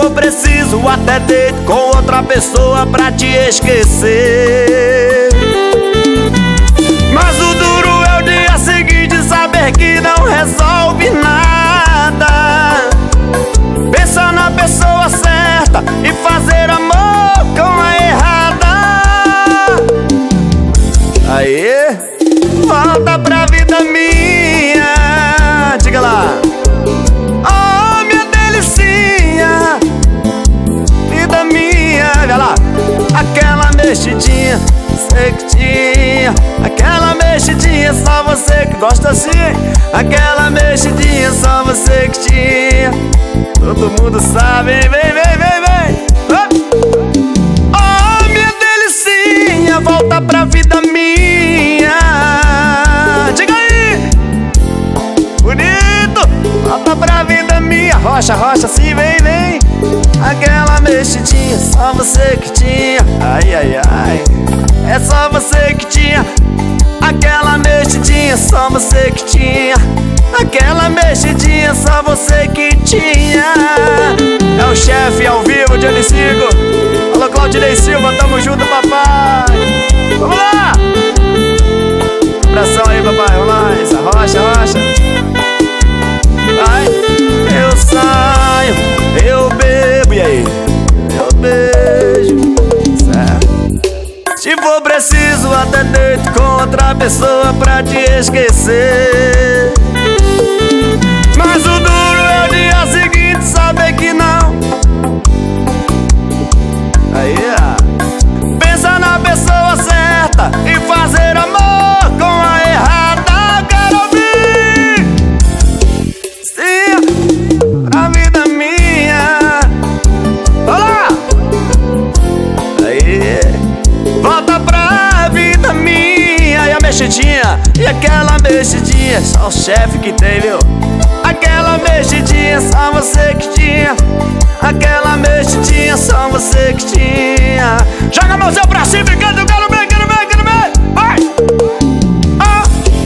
for preciso, até deito com outra pessoa pra te esquecer. Mas o duro é o dia seguinte saber que não resolve nada. Pensa na pessoa certa e fazer amor com a errada. Aê, volta pra vida minha. Diga lá. Oh, minha delicinha, vida minha. Olha lá. Aquela mexidinha, sei que tinha. Aquela mexidinha, só você que gosta assim. Aquela mexidinha, só você que tinha. Todo mundo sabe, hein? Vem, vem, vem, vem. Oh, minha delicinha, volta pra vida minha. Diga aí. Bonito. Volta pra vida minha. Rocha, rocha, assim, vem, vem. Aquela mexidinha, só você que tinha. Ai, ai, ai. É só você que tinha. Aquela mexidinha, só você que tinha. Aquela mexidinha, só você que tinha. É o chefe ao vivo, Johnny Cigo. Alô, Claudinei Silva, tamo junto, papai. Vamos lá. Abração aí, papai, vamos lá. Essa rocha, rocha. Vai. Eu saio, eu bebo, e aí? Eu beijo. Certo. Se for preciso, até deito com outra pessoa pra te esquecer. Mas o duro é o dia seguinte saber que não. Aí, pensa na pessoa certa e fazer amor com a errada. Quero ouvir. Sim, pra vida minha. Olá. Aí, volta pra vida minha. E a mexidinha, e aquela mexidinha, só o chefe que tem, viu? Aquela mexidinha, só você que tinha. Aquela mexidinha, só você que tinha. Joga a mãozinha pra cima e canta, quero ver, quero ver, quero ver. Vai! Oh.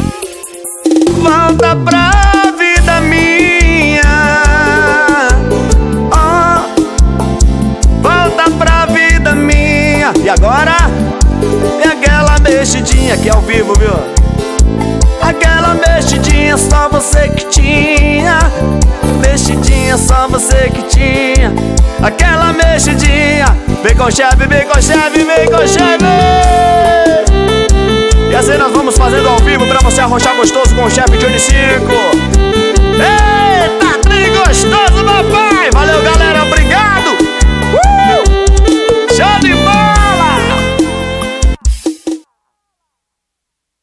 Volta pra vida minha. Oh. Volta pra vida minha. E agora? E aquela mexidinha que é ao vivo, viu? Aquela mexidinha, só você que tinha. Mexidinha, só você que tinha. Aquela mexidinha. Vem com o chefe, vem com o chefe, vem com o chefe. E assim nós vamos fazendo ao vivo pra você arrochar gostoso com o chefe Johnny Cigo. Eita, trem gostoso, papai. Valeu, galera.